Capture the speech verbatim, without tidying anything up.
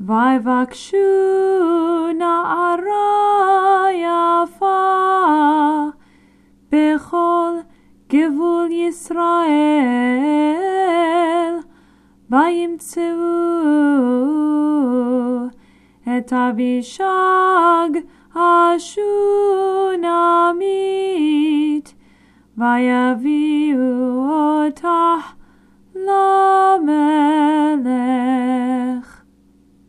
ויבקשו נערה יפה בכל גבול ישראל, וימצאו את אבישג השונמית, ויביאו אותה לה.